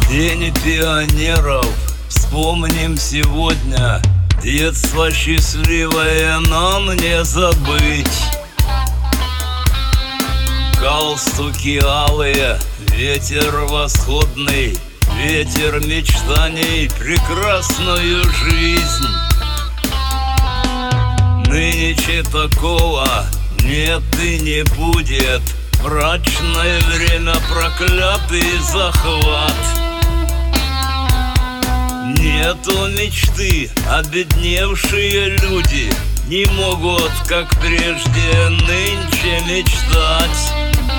День пионеров вспомним сегодня. Детство счастливое нам не забыть. Галстуки алые, ветер восходный, ветер мечтаний, прекрасную жизнь. Нынче такого нет и не будет. Мрачное время, проклятый захват. Нету мечты, обедневшие люди не могут, как прежде, нынче мечтать.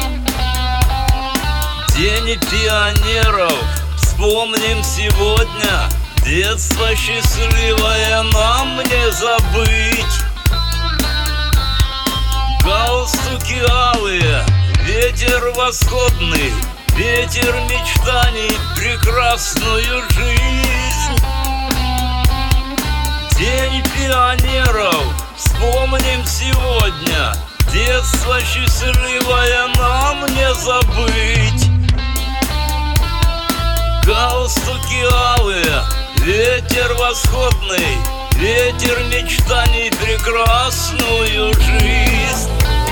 День пионеров вспомним сегодня. Детство счастливое нам не забыть. Галстуки алые, ветер восходный, ветер мечтаний, прекрасную жизнь. День пионеров вспомним сегодня. Детство счастливое нам не забыть. Галстуки алые, ветер восходный, ветер мечтаний, прекрасную жизнь.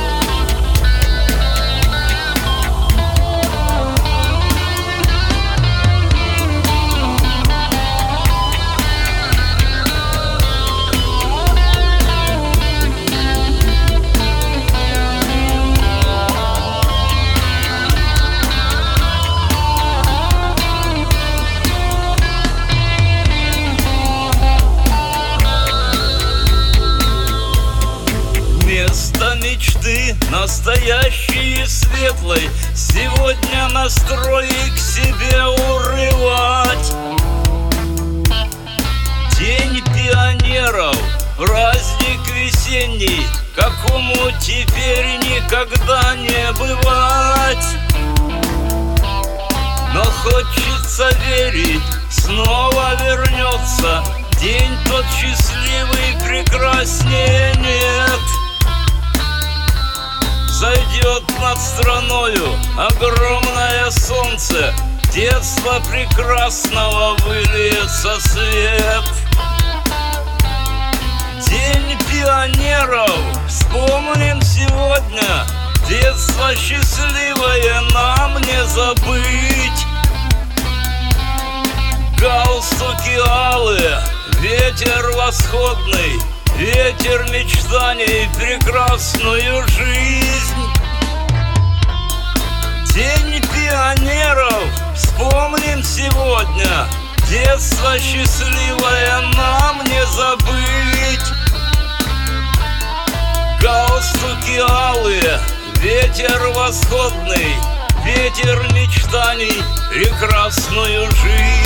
Мечты настоящие, светлой, сегодня настрой к себе урывать. День пионеров, праздник весенний, какому теперь никогда не бывать. Но хочется верить, снова вернется день тот счастливый, прекраснее нет. Зайдет над страною огромное солнце, детства прекрасного выльется свет. День пионеров вспомним сегодня. Детство счастливое нам не забыть. Галстуки алые, ветер восходный, ветер мечтаний, прекрасную жизнь. День пионеров вспомним сегодня. Детство счастливое нам не забыть. Галстуки алые, ветер восходный, ветер мечтаний, прекрасную жизнь.